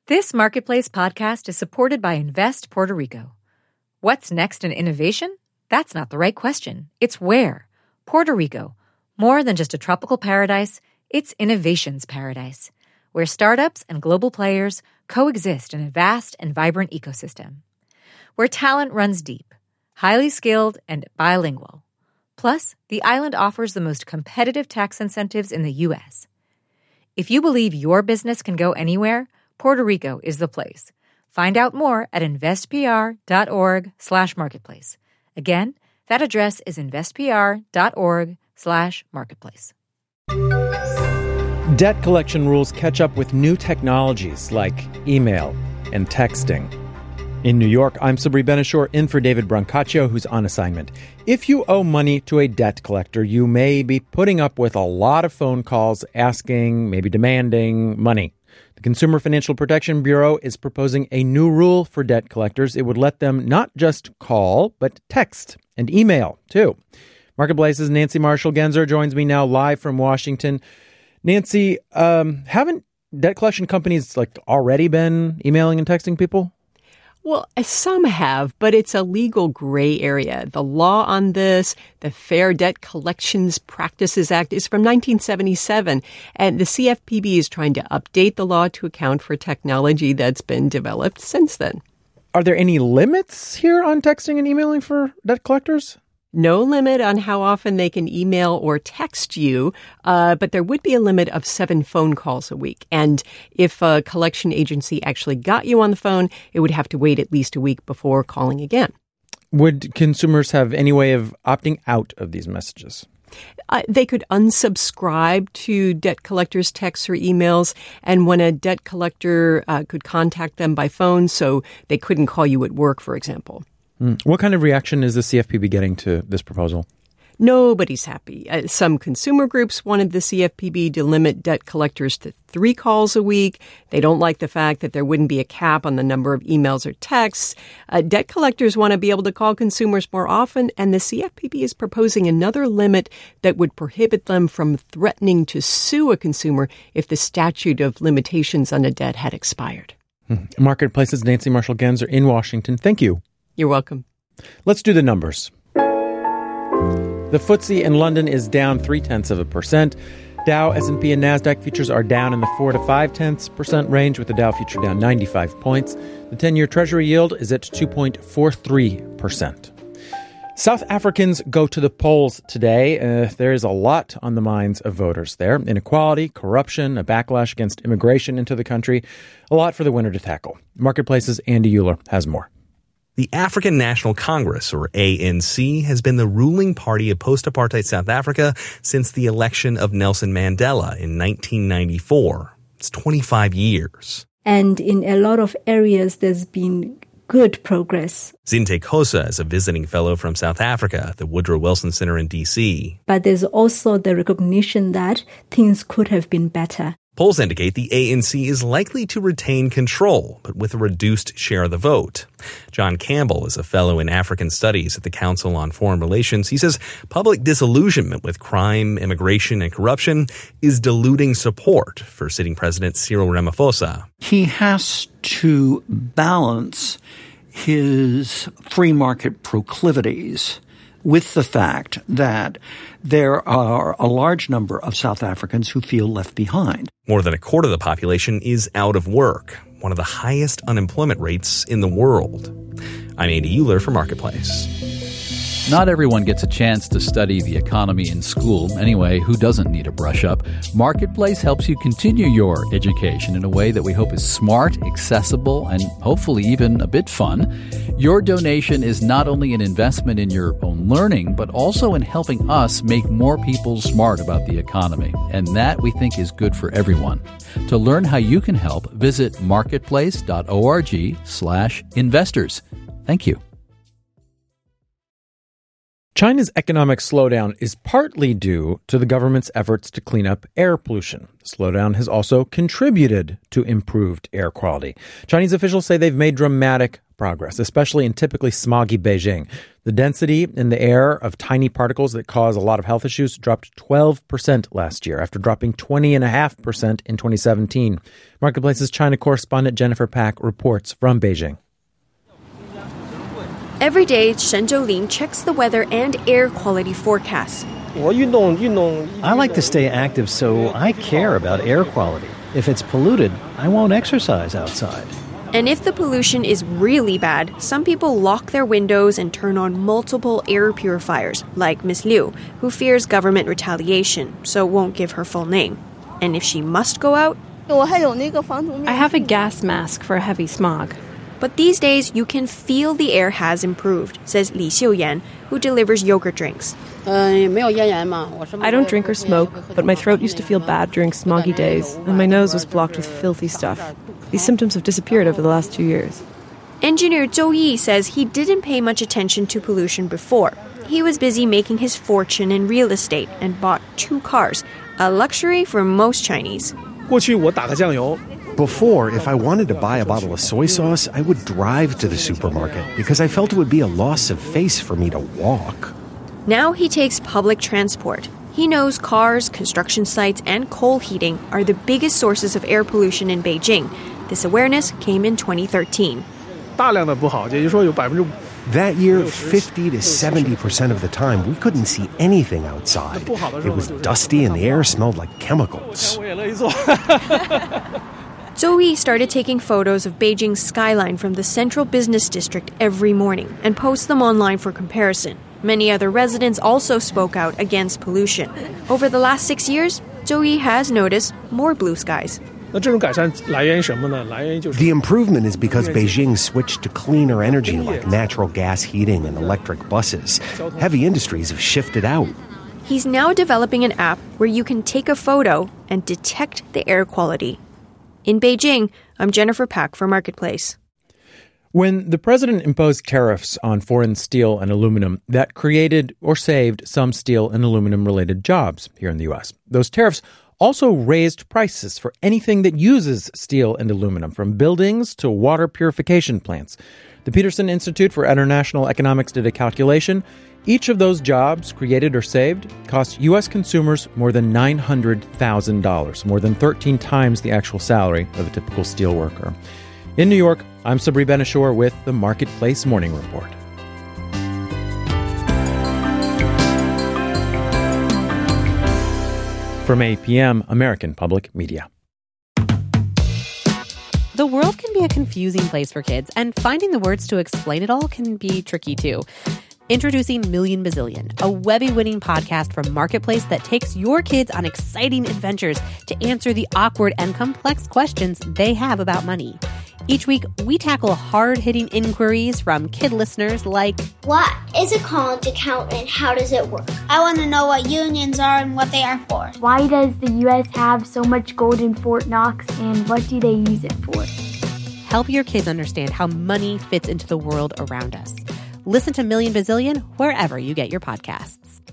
This Marketplace podcast is supported by Invest Puerto Rico. What's next in innovation? That's not the right question. It's where. Puerto Rico. More than just a tropical paradise, it's innovation's paradise, where startups and global players coexist in a vast and vibrant ecosystem. Where talent runs deep, highly skilled, and bilingual. Plus, the island offers the most competitive tax incentives in the U.S. If you believe your business can go anywhere, Puerto Rico is the place. Find out more at investpr.org/marketplace. Again, that address is investpr.org/marketplace. Debt collection rules catch up with new technologies like email and texting. In New York, I'm Sabri Benishore in for David Brancaccio, who's on assignment. If you owe money to a debt collector, you may be putting up with a lot of phone calls asking, maybe demanding money. The Consumer Financial Protection Bureau is proposing a new rule for debt collectors. It would let them not just call, but text and email, too. Marketplace's Nancy Marshall-Genzer joins me now live from Washington. Nancy, haven't debt collection companies already been emailing and texting people? Well, some have, but it's a legal gray area. The law on this, the Fair Debt Collections Practices Act, is from 1977, and the CFPB is trying to update the law to account for technology that's been developed since then. Are there any limits here on texting and emailing for debt collectors? No limit on how often they can email or text you, but there would be a limit of 7 phone calls a week. And if a collection agency actually got you on the phone, it would have to wait at least a week before calling again. Would consumers have any way of opting out of these messages? They could unsubscribe to debt collectors' texts or emails, and when a debt collector could contact them by phone, so they couldn't call you at work, for example. What kind of reaction is the CFPB getting to this proposal? Nobody's happy. Some consumer groups wanted the CFPB to limit debt collectors to 3 calls a week. They don't like the fact that there wouldn't be a cap on the number of emails or texts. Debt collectors want to be able to call consumers more often, and the CFPB is proposing another limit that would prohibit them from threatening to sue a consumer if the statute of limitations on a debt had expired. Marketplace's Nancy Marshall-Genzer in Washington. Thank you. You're welcome. Let's do the numbers. The FTSE in London is down 0.3%. Dow, S&P, and NASDAQ futures are down in the 4 to 0.5% range, with the Dow future down 95 points. The 10-year Treasury yield is at 2.43%. South Africans go to the polls today. There is a lot on the minds of voters there. Inequality, corruption, a backlash against immigration into the country. A lot for the winter to tackle. Marketplace's Andy Euler has more. The African National Congress, or ANC, has been the ruling party of post-apartheid South Africa since the election of Nelson Mandela in 1994. It's 25 years. And in a lot of areas, there's been good progress. Zinte Khosa is a visiting fellow from South Africa at the Woodrow Wilson Center in D.C. But there's also the recognition that things could have been better. Polls indicate the ANC is likely to retain control, but with a reduced share of the vote. John Campbell is a fellow in African Studies at the Council on Foreign Relations. He says public disillusionment with crime, immigration, and corruption is diluting support for sitting President Cyril Ramaphosa. He has to balance his free market proclivities with the fact that there are a large number of South Africans who feel left behind. More than a quarter of the population is out of work, one of the highest unemployment rates in the world. I'm Andy Euler for Marketplace. Not everyone gets a chance to study the economy in school. Anyway, who doesn't need a brush up? Marketplace helps you continue your education in a way that we hope is smart, accessible, and hopefully even a bit fun. Your donation is not only an investment in your own learning, but also in helping us make more people smart about the economy. And that, we think, is good for everyone. To learn how you can help, visit marketplace.org/investors. Thank you. China's economic slowdown is partly due to the government's efforts to clean up air pollution. The slowdown has also contributed to improved air quality. Chinese officials say they've made dramatic progress, especially in typically smoggy Beijing. The density in the air of tiny particles that cause a lot of health issues dropped 12% last year after dropping 20.5% in 2017. Marketplace's China correspondent Jennifer Pack reports from Beijing. Every day, Shen Zhouling checks the weather and air quality forecasts. I like to stay active, so I care about air quality. If it's polluted, I won't exercise outside. And if the pollution is really bad, some people lock their windows and turn on multiple air purifiers, like Miss Liu, who fears government retaliation, so won't give her full name. And if she must go out, I have a gas mask for heavy smog. But these days, you can feel the air has improved, says Li Xiuyan, who delivers yogurt drinks. I don't drink or smoke, but my throat used to feel bad during smoggy days, and my nose was blocked with filthy stuff. These symptoms have disappeared over the last 2 years. Engineer Zhou Yi says he didn't pay much attention to pollution before. He was busy making his fortune in real estate and bought 2 cars, a luxury for most Chinese. Before, if I wanted to buy a bottle of soy sauce, I would drive to the supermarket because I felt it would be a loss of face for me to walk. Now he takes public transport. He knows cars, construction sites, and coal heating are the biggest sources of air pollution in Beijing. This awareness came in 2013. That year, 50 to 70% of the time, we couldn't see anything outside. It was dusty and the air smelled like chemicals. Zhou Yi started taking photos of Beijing's skyline from the central business district every morning and posts them online for comparison. Many other residents also spoke out against pollution. Over the last 6 years, Zhou Yi has noticed more blue skies. The improvement is because Beijing switched to cleaner energy like natural gas heating and electric buses. Heavy industries have shifted out. He's now developing an app where you can take a photo and detect the air quality. In Beijing, I'm Jennifer Pack for Marketplace. When the president imposed tariffs on foreign steel and aluminum, that created or saved some steel and aluminum-related jobs here in the U.S. Those tariffs also raised prices for anything that uses steel and aluminum, from buildings to water purification plants. The Peterson Institute for International Economics did a calculation. Each of those jobs, created or saved, cost U.S. consumers more than $900,000, more than 13 times the actual salary of a typical steel worker. In New York, I'm Sabri Ben-Achour with the Marketplace Morning Report. From APM, American Public Media. The world can be a confusing place for kids, and finding the words to explain it all can be tricky too. Introducing Million Bazillion, a Webby-winning podcast from Marketplace that takes your kids on exciting adventures to answer the awkward and complex questions they have about money. Each week, we tackle hard-hitting inquiries from kid listeners like, what is a college account and how does it work? I want to know what unions are and what they are for. Why does the U.S. have so much gold in Fort Knox and what do they use it for? Help your kids understand how money fits into the world around us. Listen to Million Bazillion wherever you get your podcasts.